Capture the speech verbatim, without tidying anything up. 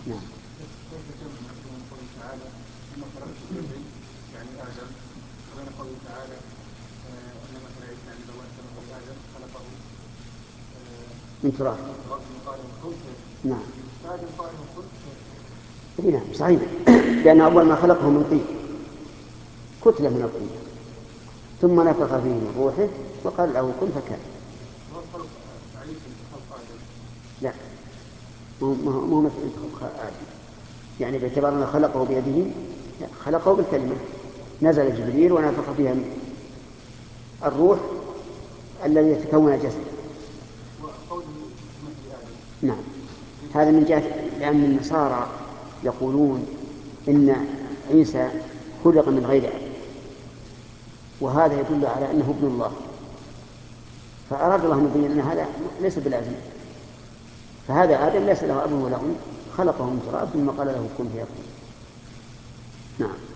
نعم. كيف جمع بين قوله تعالى ثم خلقت الزوجين يعني آدم وبين قوله تعالى أن مثل عيسى عند الله كمثل آدم خلقه من تراب. قال كن نعم. آدم قال كن. نعم صحيح. لأن أول ما خلقه من طين، كتلة من الطين، ثم نفخ فيه من روحه وقال له كن فكان. لا، مو مثل آدم، يعني باعتبار أنه خلقه بيده، خلقه بالكلمة. نزل جبريل ونفخ فيها الروح الذي يتكون جسد. نعم. هذا من جهة، لأن النصارى يقولون إن عيسى خلق من غير أب، وهذا يدل على أنه ابن الله، فأراد الله أن يبين أن هذا ليس بلازم. فهذا آدم ليس له أب ولا أم، خلقه من تراب ثم قال له كن فيكون. نعم.